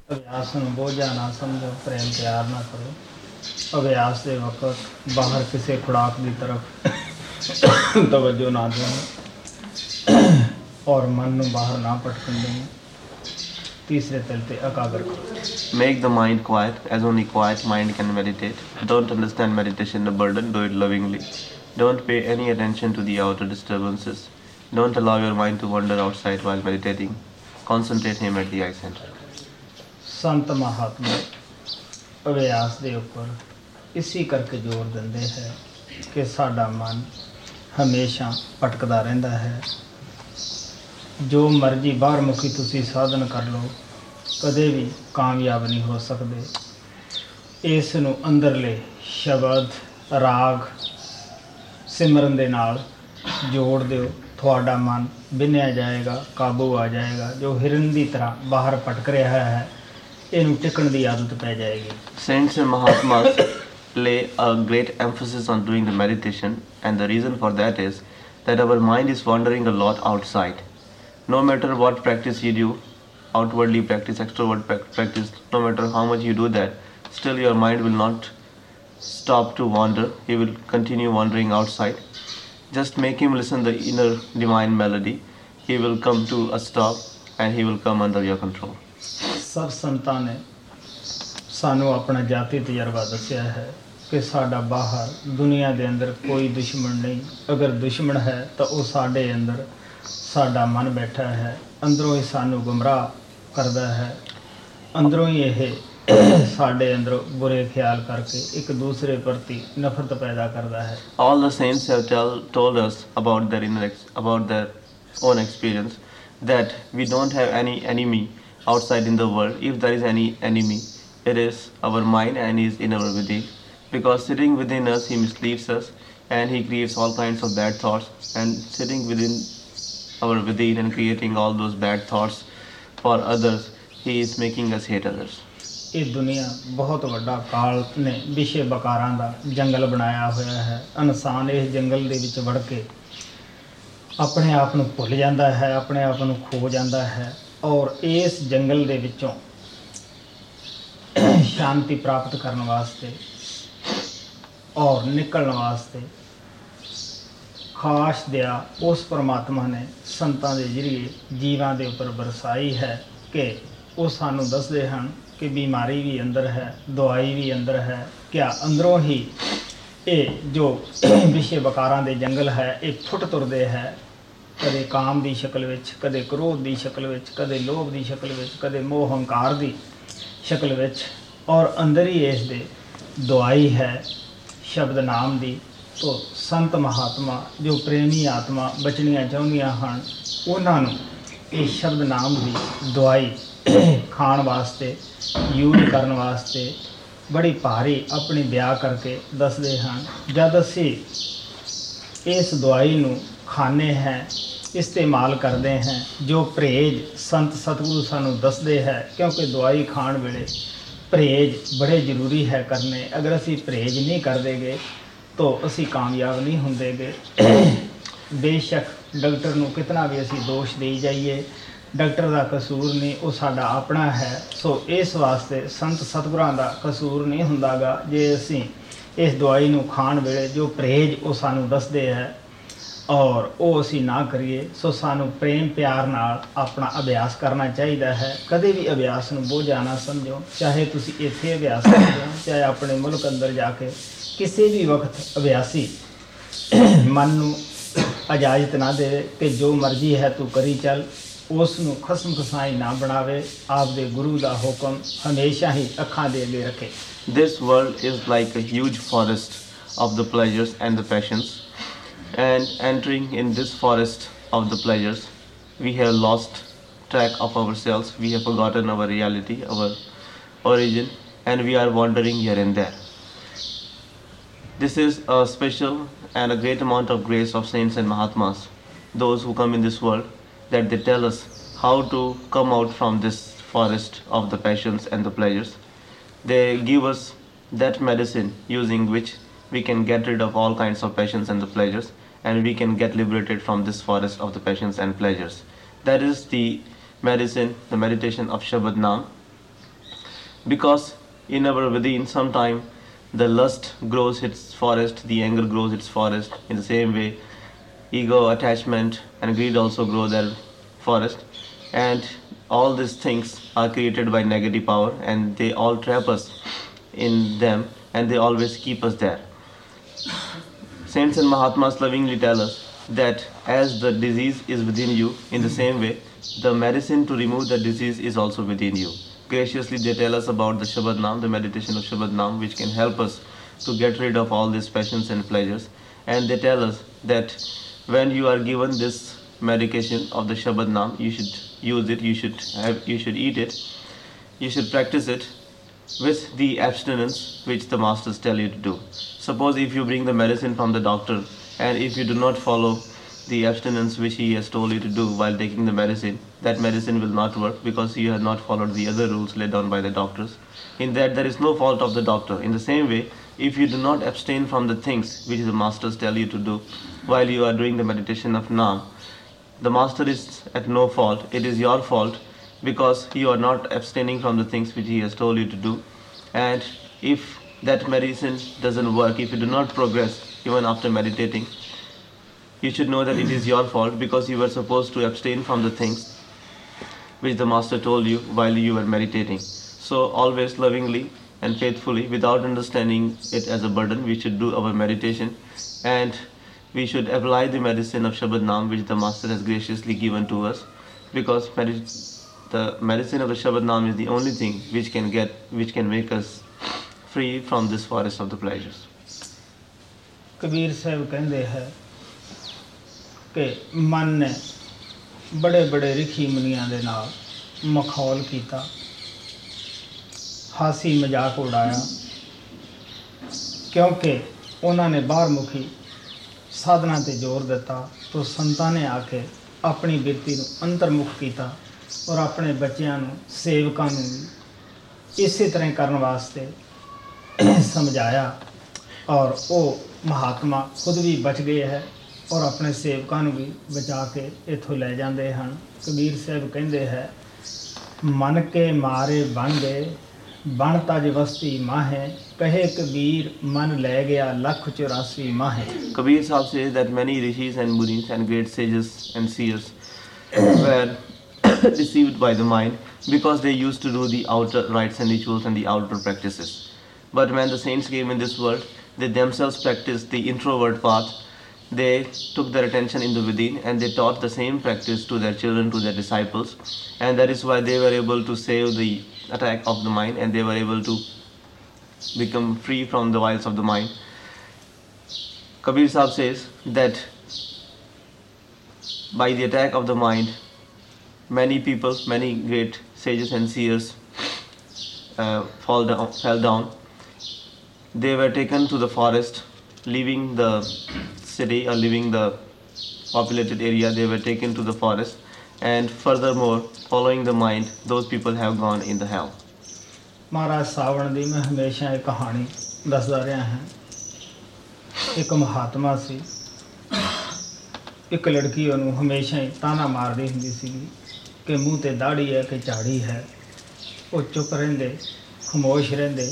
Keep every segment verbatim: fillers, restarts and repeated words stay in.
ਅਭਿਆਸ ਨੂੰ ਬੋਝਾ ਨਾ ਸਮਝੋ, ਪ੍ਰੇਮ ਪਿਆਰ ਨਾ ਕਰੋ। ਅਭਿਆਸ ਦੇ ਵਕਤ ਬਾਹਰ ਕਿਸੇ ਖੁਰਾਕ ਦੀ ਤਰਫ ਤਵੱਜੋ ਨਾ ਦੇਣਾ ਔਰ ਮਨ ਨੂੰ ਬਾਹਰ ਨਾ ਭਟਕਣ ਦੇਣਾ। ਤੀਸਰੇ ਤਿਲ ਤੇ ਇਕਾਗਰ ਕਰੋ। Make the mind quiet, as only quiet mind can meditate. Don't understand meditation a burden, do it lovingly. Don't pay any attention to the outer disturbances. Don't allow your mind to wander outside while meditating. Concentrate him at the eye center. ਸੰਤ ਮਹਾਤਮਾ ਅਭਿਆਸ ਦੇ ਉੱਪਰ ਇਸੇ ਕਰਕੇ ਜ਼ੋਰ ਦਿੰਦੇ ਹੈ ਕਿ ਸਾਡਾ ਮਨ ਹਮੇਸ਼ਾ ਭਟਕਦਾ ਰਹਿੰਦਾ ਹੈ। ਜੋ ਮਰਜ਼ੀ ਬਾਹਰ ਮੁਖੀ ਤੁਸੀਂ ਸਾਧਨ ਕਰ ਲਓ, ਕਦੇ ਵੀ ਕਾਮਯਾਬ ਨਹੀਂ ਹੋ ਸਕਦੇ। ਇਸ ਨੂੰ ਅੰਦਰਲੇ ਸ਼ਬਦ, ਰਾਗ, ਸਿਮਰਨ ਦੇ ਨਾਲ ਜੋੜ ਦਿਓ, ਤੁਹਾਡਾ ਮਨ ਬਿਨਿਆ ਜਾਏਗਾ, ਕਾਬੂ ਆ ਜਾਏਗਾ। ਜੋ ਹਿਰਨ ਦੀ ਤਰ੍ਹਾਂ ਬਾਹਰ ਭਟਕ ਰਿਹਾ ਹੈ, ਇਹਨੂੰ ਟਿਕਣ ਦੀ ਆਦਤ ਪੈ ਜਾਏਗੀ। Saints and Mahatmas lay a great emphasis on doing the meditation, and the reason for that is that our mind is wandering a lot outside. No matter what practice you do, outwardly practice, extrovert practice, no matter how much you do that, still your mind will not stop to wander. He will continue wandering outside. Just make him listen the inner divine melody. He will come to a stop and he will come under your control. ਸਭ ਸੰਤਾਂ ਨੇ ਸਾਨੂੰ ਆਪਣਾ ਜਾਤੀ ਤਜਰਬਾ ਦੱਸਿਆ ਹੈ ਕਿ ਸਾਡਾ ਬਾਹਰ ਦੁਨੀਆ ਦੇ ਅੰਦਰ ਕੋਈ ਦੁਸ਼ਮਣ ਨਹੀਂ। ਅਗਰ ਦੁਸ਼ਮਣ ਹੈ ਤਾਂ ਉਹ ਸਾਡੇ ਅੰਦਰ ਸਾਡਾ ਮਨ ਬੈਠਾ ਹੈ, ਅੰਦਰੋਂ ਹੀ ਸਾਨੂੰ ਗੁੰਮਰਾਹ ਕਰਦਾ ਹੈ, ਅੰਦਰੋਂ ਹੀ ਇਹ ਸਾਡੇ ਅੰਦਰ ਬੁਰੇ ਖਿਆਲ ਕਰਕੇ ਇੱਕ ਦੂਸਰੇ ਪ੍ਰਤੀ ਨਫ਼ਰਤ ਪੈਦਾ ਕਰਦਾ ਹੈ। All the saints have tell, told us about their inner ex, about their own experience, that we don't have any enemy outside in the world. If there is any enemy, it is our mind and is in our within, because sitting within us he misleads us and he creates all kinds of bad thoughts, and sitting within our within and creating all those bad thoughts for others, he is making us hate others. ਇਹ ਦੁਨੀਆ ਬਹੁਤ ਵੱਡਾ ਕਾਲ ਨੇ ਵਿਸ਼ੇ ਬਕਾਰਾਂ ਦਾ ਜੰਗਲ ਬਣਾਇਆ ਹੋਇਆ ਹੈ। ਇਨਸਾਨ ਇਸ ਜੰਗਲ ਦੇ ਵਿੱਚ ਵੜ ਕੇ ਆਪਣੇ ਆਪ ਨੂੰ ਭੁੱਲ ਜਾਂਦਾ ਹੈ, ਆਪਣੇ ਆਪ ਨੂੰ ਖੋ ਜਾਂਦਾ ਹੈ, ਔਰ ਇਸ ਜੰਗਲ ਦੇ ਵਿੱਚੋਂ ਸ਼ਾਂਤੀ ਪ੍ਰਾਪਤ ਕਰਨ ਵਾਸਤੇ ਔਰ ਨਿਕਲਣ ਵਾਸਤੇ ਖਾਸ ਦਇਆ ਉਸ ਪਰਮਾਤਮਾ ਨੇ ਸੰਤਾਂ ਦੇ ਜ਼ਰੀਏ ਜੀਵਾਂ ਦੇ ਉੱਪਰ ਬਰਸਾਈ ਹੈ ਕਿ ਉਹ ਸਾਨੂੰ ਦੱਸਦੇ ਹਨ ਕਿ ਬਿਮਾਰੀ ਵੀ ਅੰਦਰ ਹੈ, ਦਵਾਈ ਵੀ ਅੰਦਰ ਹੈ। ਕਿਆ ਅੰਦਰੋਂ ਹੀ ਇਹ ਜੋ ਵਿਸ਼ੇ ਵਕਾਰਾਂ ਦੇ ਜੰਗਲ ਹੈ ਇਹ ਫੁੱਟ ਤੁਰਦੇ ਹੈ, ਕਦੇ ਕਾਮ ਦੀ ਸ਼ਕਲ ਵਿੱਚ, ਕਦੇ ਕ੍ਰੋਧ ਦੀ ਸ਼ਕਲ ਵਿੱਚ, ਕਦੇ ਲੋਭ ਦੀ ਸ਼ਕਲ ਵਿੱਚ, ਕਦੇ ਮੋਹ ਹੰਕਾਰ ਦੀ ਸ਼ਕਲ ਵਿੱਚ, ਔਰ ਅੰਦਰ ਹੀ ਇਸ ਦੇ ਦੁਆਈ ਹੈ ਸ਼ਬਦ ਨਾਮ ਦੀ। ਤੋ ਸੰਤ ਮਹਾਤਮਾ ਜੋ ਪ੍ਰੇਮੀ ਆਤਮਾ ਬਚਣੀਆਂ ਚਾਹੁੰਦੀਆਂ ਹਨ, ਉਹਨਾਂ ਨੂੰ ਇਹ ਸ਼ਬਦ ਨਾਮ ਦੀ ਦਵਾਈ ਖਾਣ ਵਾਸਤੇ, ਯੂਜ਼ ਕਰਨ ਵਾਸਤੇ ਬੜੀ ਭਾਰੀ ਆਪਣੀ ਬਿਆਹ ਕਰਕੇ ਦੱਸਦੇ ਹਨ। ਜਦ ਅਸੀਂ ਇਸ ਦਵਾਈ ਨੂੰ ਖਾਂਦੇ ਹਾਂ, ਇਸਤੇਮਾਲ ਕਰਦੇ ਹਾਂ, ਜੋ ਪਰਹੇਜ਼ ਸੰਤ ਸਤਿਗੁਰੂ ਸਾਨੂੰ ਦੱਸਦੇ ਹੈ, ਕਿਉਂਕਿ ਦਵਾਈ ਖਾਣ ਵੇਲੇ ਪਰਹੇਜ਼ ਬੜੇ ਜ਼ਰੂਰੀ ਹੈ ਕਰਨੇ। ਅਗਰ ਅਸੀਂ ਪਰਹੇਜ਼ ਨਹੀਂ ਕਰਦੇਗੇ ਤਾਂ ਅਸੀਂ ਕਾਮਯਾਬ ਨਹੀਂ ਹੁੰਦੇਗੇ। ਬੇਸ਼ੱਕ ਡਾਕਟਰ ਨੂੰ ਕਿਤਨਾ ਵੀ ਅਸੀਂ ਦੋਸ਼ ਦੇਈ ਜਾਈਏ, ਡਾਕਟਰ ਦਾ ਕਸੂਰ ਨਹੀਂ, ਉਹ ਸਾਡਾ ਆਪਣਾ ਹੈ। ਸੋ ਇਸ ਵਾਸਤੇ ਸੰਤ ਸਤਿਗੁਰਾਂ ਦਾ ਕਸੂਰ ਨਹੀਂ ਹੁੰਦਾਗਾ ਜੇ ਅਸੀਂ ਇਸ ਦਵਾਈ ਨੂੰ ਖਾਣ ਵੇਲੇ ਜੋ ਪਰਹੇਜ਼ ਉਹ ਸਾਨੂੰ ਦੱਸਦੇ ਹੈ ਔਰ ਉਹ ਅਸੀਂ ਨਾ ਕਰੀਏ। ਸੋ ਸਾਨੂੰ ਪ੍ਰੇਮ ਪਿਆਰ ਨਾਲ ਆਪਣਾ ਅਭਿਆਸ ਕਰਨਾ ਚਾਹੀਦਾ ਹੈ। ਕਦੇ ਵੀ ਅਭਿਆਸ ਨੂੰ ਬੋਝਾ ਨਾ ਸਮਝੋ, ਚਾਹੇ ਤੁਸੀਂ ਇੱਥੇ ਅਭਿਆਸ ਕਰਦੇ ਹੋ, ਚਾਹੇ ਆਪਣੇ ਮੁਲਕ ਅੰਦਰ ਜਾ ਕੇ। ਕਿਸੇ ਵੀ ਵਕਤ ਅਭਿਆਸੀ ਮਨ ਨੂੰ ਇਜਾਜ਼ਤ ਨਾ ਦੇਵੇ ਕਿ ਜੋ ਮਰਜ਼ੀ ਹੈ ਤੂੰ ਕਰੀ ਚੱਲ, ਉਸ ਨੂੰ ਖਸਮ ਖਸਾਈ ਨਾ ਬਣਾਵੇ। ਆਪਦੇ ਗੁਰੂ ਦਾ ਹੁਕਮ ਹਮੇਸ਼ਾ ਹੀ ਅੱਖਾਂ ਦੇ ਅੱਗੇ ਰੱਖੇ। This world is like a huge forest of the pleasures and the passions, and entering in this forest of the pleasures, we have lost track of ourselves, we have forgotten our reality, our origin, and we are wandering here and there. This is a special and a great amount of grace of saints and Mahatmas, those who come in this world, that they tell us how to come out from this forest of the passions and the pleasures. They give us that medicine using which we can get rid of all kinds of passions and the pleasures, and we can get liberated from this forest of the passions and pleasures. That is the medicine, the meditation of Shabad Naam. because in our within sometime the lust grows its forest, the anger grows its forest. In the same way, ego, attachment, and greed also grow their forest, and all these things are created by negative power, and they all trap us in them, and they always keep us there. Saints and Mahatmas lovingly tell us that as the disease is within you, in the same way, the medicine to remove the disease is also within you. Graciously, they tell us about the Shabad Naam, the meditation of Shabad Naam, which can help us to get rid of all these passions and pleasures. And they tell us that when you are given this medication of the Shabad Naam, you should use it, you should have, you should eat it, you should practice it with the abstinence which the masters tell you to do. Suppose if you bring the medicine from the doctor, and if you do not follow the abstinence which he has told you to do while taking the medicine, that medicine will not work because you have not followed the other rules laid down by the doctors. In that, there is no fault of the doctor. In the same way, if you do not abstain from the things which the masters tell you to do while you are doing the meditation of Naam, the master is at no fault. It is your fault because you are not abstaining from the things which he has told you to do. And if that medicine doesn't work, if you do not progress even after meditating, you should know that it is your fault because you were supposed to abstain from the things which the master told you while you were meditating. So always lovingly and faithfully, without understanding it as a burden, we should do our meditation, and we should apply the medicine of Shabad Naam which the master has graciously given to us, because the medicine of the Shabad Naam is the only thing which can get which can make us free from this forest of the pleasures. Kabir साहब कहते हैं कि मन ने बड़े बड़े रिखी मुनियां दे नाल मखौल कीता, हासी मजाक उड़ाया, क्योंकि उन्होंने बाहरमुखी साधना ते जोर दिता तो संतां ने आके अपनी बिरती नूं अंतर्मुख कीता और अपने बच्चों नूं सेवकां नूं भी इसी तरह करने वास्ते समझाया, और वो महात्मा खुद भी बच गए है और अपने सेवकां नूं भी बचा के इत्थों ले जाते हैं। कबीर साहब कहते हैं, मन के मारे बन गए बन तज वस्ती माहे, कहे कबीर मन ले गया लख चौरासी माहे. Kabir Sahib says that many rishis and munis and great sages and seers were deceived by the mind because they used to do the outer rites and rituals and the outer practices. But when the saints came in this world, they themselves practiced the introvert path. They took their attention in the within and they taught the same practice to their children, to their disciples, and that is why they were able to save the attack of the mind and they were able to become free from the wiles of the mind. Kabir Sahib says that by the attack of the mind, many people, many great sages and seers uh, fall down, fell down. They were taken to the forest, leaving the city or leaving the populated area. They were taken to the forest, and furthermore, following the mind, those people have gone in the hell. महाराज सावण दी मैं हमेशा एक कहानी दसदा रहा है। एक महात्मा सी, एक लड़की उन्होंने हमेशा ही ताना मारदी हुंदी सी कि मूँह ते दाढ़ी है कि झाड़ी है। वो चुप रहिंदे, खामोश रहिंदे,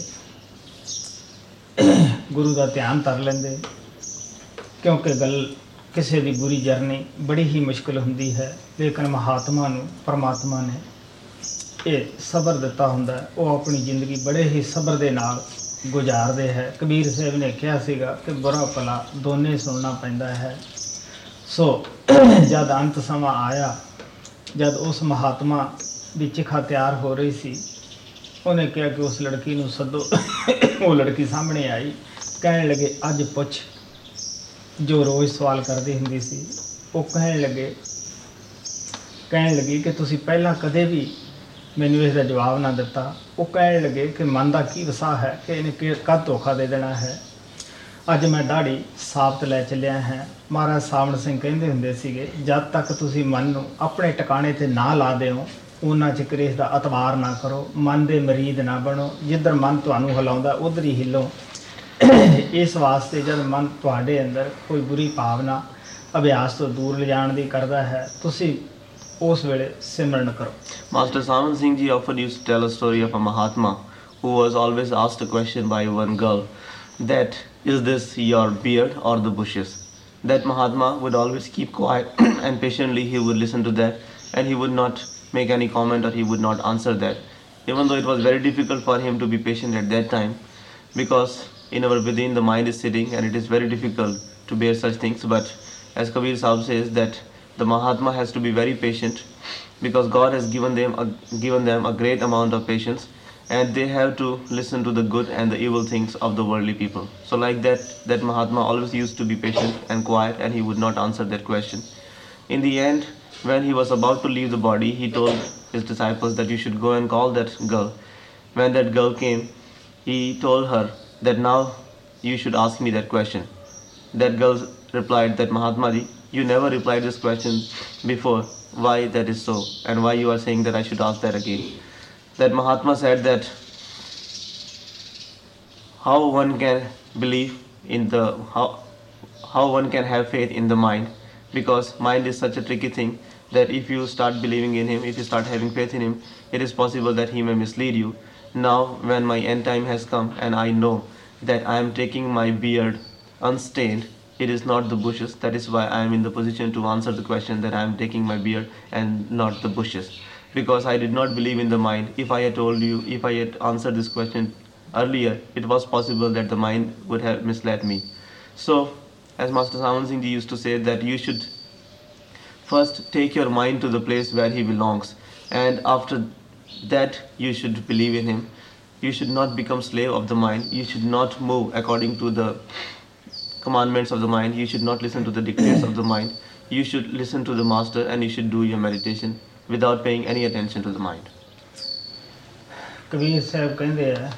गुरु का ध्यान कर लेंदे, क्योंकि गल किसी की बुरी जर्नी बड़ी ही मुश्किल हुंदी है। लेकिन महात्मा नूं परमात्मा ने ये सबर दिता हुंदा है, वो अपनी जिंदगी बड़े ही सबर दे नाल गुजारदे है। कबीर साहब ने कहा सीगा कि बुरा भला दोने सुनना पैंदा है। सो जद अंत समा आया, जद उस महात्मा की चिखा तैयार हो रही सी, उन्हें कहा कि उस लड़की नूं सदो। वो लड़की सामने आई, कहने लगे अज पुछ, जो रोज़ सवाल करती हुंदी सी। वो कहने लगे कहने लगी कि तुसी पहला कदे भी मैनू इसका जवाब ना दिता। वो कहने लगे कि मन का की वसा है कि इन्हें कद धोखा दे देना है। अज मैं दाढ़ी साबत लै चलिया है। महाराज सावण सिंह कहते हुंदे सीगे, जद तक तुसी मन नूं अपने टिकाणे ते ना ला देओ, उन्ना चिकर इसका अतवार ना करो, मन दे मरीद ना बनो। जिधर मन तुहानूं हिलाउंदा उधर ही हिलो। इस वास्ते जब मन तुहाडे अंदर कोई बुरी भावना अभ्यास तो दूर ले जाण दी करदा है, तुसी उस वेले सिमरन करो। Master Sawan Singh ji often used to tell a story of a Mahatma who was always asked a question by one girl, that is this your beard or the bushes? That Mahatma would always keep quiet and patiently he would listen to that, and he would not make any comment or he would not answer that. Even though it was very difficult for him to be patient at that time, because in our within the mind is sitting and it is very difficult to bear such things. But as Kabir Sahib says that the Mahatma has to be very patient, because God has given them a, given them a great amount of patience, and they have to listen to the good and the evil things of the worldly people. So like that, that Mahatma always used to be patient and quiet, and he would not answer that question. In the end, when he was about to leave the body, he told his disciples that you should go and call that girl. When that girl came, he told her that now you should ask me that question. That girl replied that Mahatma ji, you never replied this question before. Why that is so, and why you are saying that I should ask that again? That Mahatma said that how one can believe in the how how one can have faith in the mind, because mind is such a tricky thing that if you start believing in him, if you start having faith in him, it is possible that he may mislead you. Now when my end time has come and I know that I am taking my beard unstained, it is not the bushes. That is why I am in the position to answer the question that I am taking my beard and not the bushes. Because I did not believe in the mind. If I had told you, if I had answered this question earlier, it was possible that the mind would have misled me. So, as Master Sawan Singh Ji used to say, that you should first take your mind to the place where he belongs, and after that you should believe in him. You should not become slave of the mind. You should not move according to the commandments of the mind. You should not listen to the dictates of the mind. You should listen to the master, and you should do your meditation without paying any attention to the mind. Kabir साहब कहते हैं,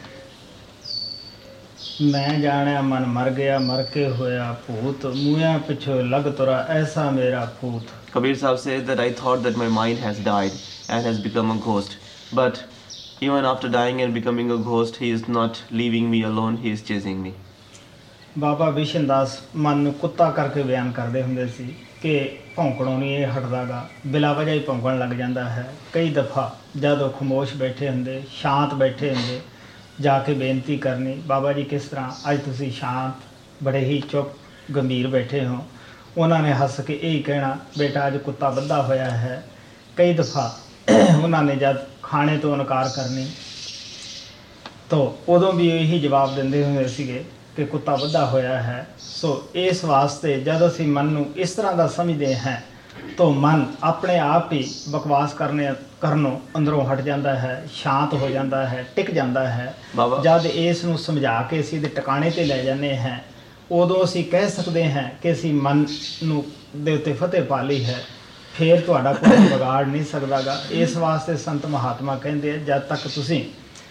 मैं जाने मन मर गया मर के होया भूत मुया पिछो लग तुरा ऐसा मेरा भूत. Kabir Sahib says that I thought that my mind has died and has become a ghost, but even after dying and becoming a ghost, he is not leaving me alone, he is chasing me. ਬਾਬਾ ਵਿਸ਼ਨ ਦਾਸ ਮਨ ਨੂੰ ਕੁੱਤਾ ਕਰਕੇ ਬਿਆਨ ਕਰਦੇ ਹੁੰਦੇ ਸੀ ਕਿ ਭੌਂਕਣੋਂ ਨਹੀਂ ਇਹ ਹਟਦਾਗਾ, ਬਿਲਾ ਵਜ੍ਹਾ ਹੀ ਭੌਂਕਣ ਲੱਗ ਜਾਂਦਾ ਹੈ. ਕਈ ਦਫਾ ਜਦ ਉਹ ਖਾਮੋਸ਼ ਬੈਠੇ ਹੁੰਦੇ, ਸ਼ਾਂਤ ਬੈਠੇ ਹੁੰਦੇ, ਜਾ ਕੇ ਬੇਨਤੀ ਕਰਨੀ, ਬਾਬਾ ਜੀ ਕਿਸ ਤਰ੍ਹਾਂ ਅੱਜ ਤੁਸੀਂ ਸ਼ਾਂਤ ਬੜੇ ਹੀ ਚੁੱਪ ਗੰਭੀਰ ਬੈਠੇ ਹੋ. ਉਹਨਾਂ ਨੇ ਹੱਸ ਕੇ ਇਹ ਕਹਿਣਾ, ਬੇਟਾ ਅੱਜ ਕੁੱਤਾ ਬੱਧਾ ਹੋਇਆ ਹੈ. ਕਈ ਦਫਾ ਉਹਨਾਂ ਨੇ ਜਦ ਖਾਣੇ ਤੋਂ ਇਨਕਾਰ ਕਰਨੀ ਤਾਂ ਉਦੋਂ ਵੀ ਇਹੀ ਜਵਾਬ ਦਿੰਦੇ ਹੁੰਦੇ ਸੀਗੇ ਕਿ ਕੁੱਤਾ ਬੱਧਾ ਹੋਇਆ ਹੈ. ਸੋ ਇਸ ਵਾਸਤੇ ਜਦ ਅਸੀਂ ਮਨ ਨੂੰ ਇਸ ਤਰ੍ਹਾਂ ਦਾ ਸਮਝਦੇ ਹਾਂ ਤਾਂ ਮਨ ਆਪਣੇ ਆਪ ਹੀ ਬਕਵਾਸ ਕਰਨੇ ਕਰਨੋਂ ਅੰਦਰੋਂ ਹਟ ਜਾਂਦਾ ਹੈ, ਸ਼ਾਂਤ ਹੋ ਜਾਂਦਾ ਹੈ, ਟਿਕ ਜਾਂਦਾ ਹੈ. ਜਦ ਇਸ ਨੂੰ ਸਮਝਾ ਕੇ ਅਸੀਂ ਇਹਦੇ ਟਿਕਾਣੇ 'ਤੇ ਲੈ ਜਾਂਦੇ ਹਾਂ, ਉਦੋਂ ਅਸੀਂ ਕਹਿ ਸਕਦੇ ਹਾਂ ਕਿ ਅਸੀਂ ਮਨ ਨੂੰ ਦੇ ਉੱਤੇ ਫਤਿਹ ਪਾ ਲਈ ਹੈ. ਫਿਰ ਤੁਹਾਡਾ ਕੋਈ ਵਿਗਾੜ ਨਹੀਂ ਸਕਦਾ ਗਾ. ਇਸ ਵਾਸਤੇ ਸੰਤ ਮਹਾਤਮਾ ਕਹਿੰਦੇ ਆ, ਜਦ ਤੱਕ ਤੁਸੀਂ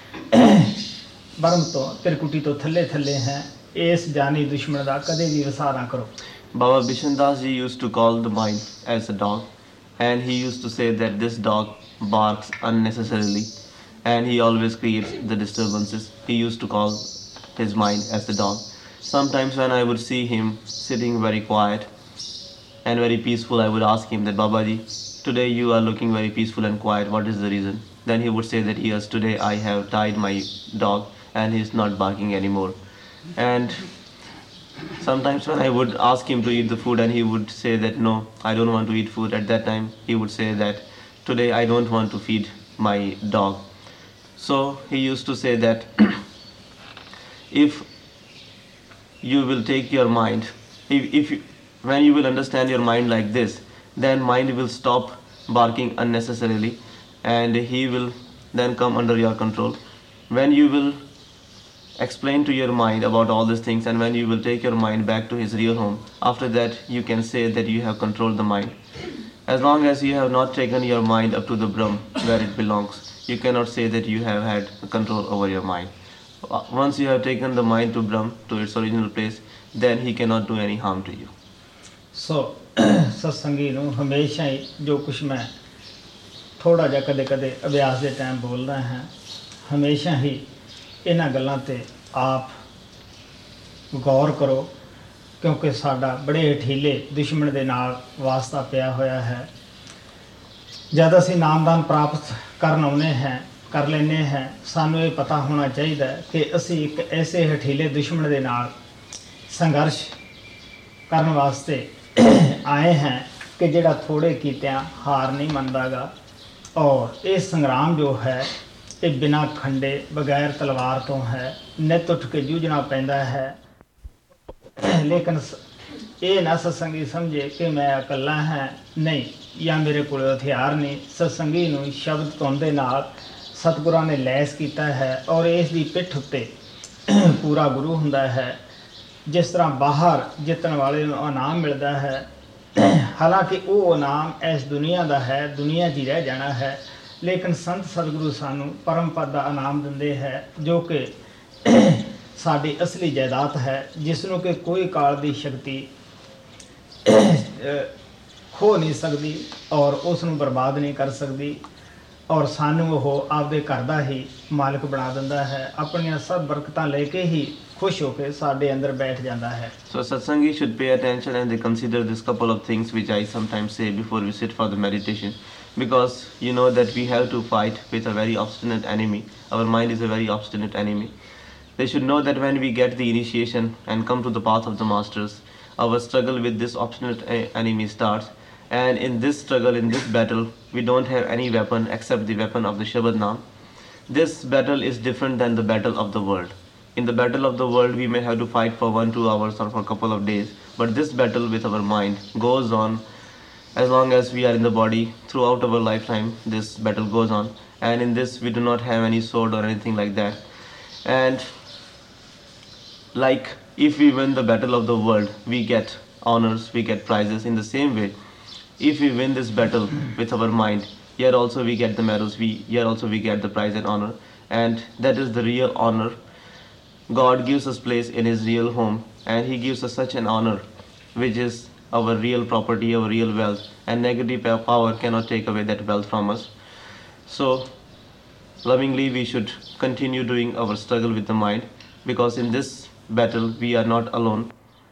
ਬਰਮ ਤੋਂ ਤਿਰਕੁਟੀ ਤੋਂ ਥੱਲੇ ਥੱਲੇ ਹੈ, ਇਸ ਜਾਨੀ ਦੁਸ਼ਮਣ ਦਾ ਕਦੇ ਵੀ ਵਸਾ ਨਾ ਕਰੋ. Baba Bishan Das Ji used to call the mind as a dog, and he used to say that this dog barks unnecessarily and he always creates the disturbances. He used to call his mind as the dog. Sometimes when I would see him sitting very quiet and very peaceful, I would ask him that, Baba Ji, today you are looking very peaceful and quiet, what is the reason? Then he would say that, yes, today I have tied my dog and he is not barking anymore. And sometimes when I would ask him to eat the food and he would say that, no, I don't want to eat food, at that time he would say that, today I don't want to feed my dog. So he used to say that if you will take your mind, if, if you, when you will understand your mind like this, then mind will stop barking unnecessarily and he will then come under your control. When you will explain to your mind about all these things, and when you will take your mind back to his real home, after that you can say that you have controlled the mind. As long as you have not taken your mind up to the Brahm where it belongs, you cannot say that you have had control over your mind. Once you have taken the mind to Brahm, to its original place, then he cannot do any harm to you. So ਸਤਸੰਗੀ ਨੂੰ ਹਮੇਸ਼ਾ ਹੀ ਜੋ ਕੁਛ ਮੈਂ ਥੋੜਾ ਜਿਹਾ ਕਦੇ ਕਦੇ ਅਭਿਆਸ ਦੇ ਟਾਈਮ ਬੋਲਦਾ ਹਾਂ, ਹਮੇਸ਼ਾ ਹੀ ਇਹਨਾਂ ਗੱਲਾਂ 'ਤੇ ਆਪ ਗੌਰ ਕਰੋ, ਕਿਉਂਕਿ ਸਾਡਾ ਬੜੇ ਹਠੀਲੇ ਦੁਸ਼ਮਣ ਦੇ ਨਾਲ ਵਾਸਤਾ ਪਿਆ ਹੋਇਆ ਹੈ. ਜਦ ਅਸੀਂ ਨਾਮਦਾਨ ਪ੍ਰਾਪਤ ਕਰਨ ਆਉਂਦੇ ਹਾਂ, ਕਰ ਲੈਂਦੇ ਹਾਂ, ਸਾਨੂੰ ਇਹ ਪਤਾ ਹੋਣਾ ਚਾਹੀਦਾ ਕਿ ਅਸੀਂ ਇੱਕ ਐਸੇ ਹਠੀਲੇ ਦੁਸ਼ਮਣ ਦੇ ਨਾਲ ਸੰਘਰਸ਼ ਕਰਨ ਵਾਸਤੇ ਆਏ हैं कि ਜਿਹੜਾ ਥੋੜੇ ਕੀਤਿਆਂ ਹਾਰ ਨਹੀਂ ਮੰਨਦਾਗਾ। और ये संग्राम जो है ये बिना खंडे बगैर तलवार तो है, नित उठ के जूझना पैंदा है। लेकिन ये ना सत्संगी समझे कि मैं अकला है नहीं या मेरे को हथियार नहीं। सत्संगी नूं शब्द धुन दे नाल सतगुरां ने लैस कीता है और इस दी पिठ उत्ते पूरा गुरु हुंदा है। जिस तरह बाहर जितन वाले नूं इनाम मिलता है, हालांकि वो इनाम इस दुनिया का है, दुनिया 'च ही रह जाना है, लेकिन संत सतगुरु सानू परम पद का इनाम दिंदे है जो कि साडी असली जायदाद है, जिसनों कि कोई काल की शक्ति खो नहीं सकती और उसनों बर्बाद नहीं कर सकती। और सानू वो आपदे घर दा ही मालिक बना दिंदा है, अपनियां सब बरकतां लेके ही खुश होकर साडे अंदर बैठ जाता है। So Satsangi should pay attention and they consider this couple of things which I sometimes say before we sit for the meditation, because you know that we have to fight with a very obstinate enemy. Our mind is a very obstinate enemy. They should know that when we get the initiation and come to the path of the masters, our struggle with this obstinate enemy starts. And in this struggle, in this battle, we don't have any weapon except the weapon of the Shabad Naam. This battle is different than the battle of the world. In the battle of the world, we may have to fight for one, two hours or for a couple of days. But this battle with our mind goes on as long as we are in the body. Throughout our lifetime, this battle goes on. And in this, we do not have any sword or anything like that. And like if we win the battle of the world, we get honors, we get prizes. In the same way, if we win this battle with our mind, here also we get the medals, we here also we get the prize and honor. And that is the real honor. God gives us place in his real home, and he gives us such an honor which is our real property, our real wealth, and negative power cannot take away that wealth from us. So lovingly we should continue doing our struggle with the mind, because in this battle we are not alone.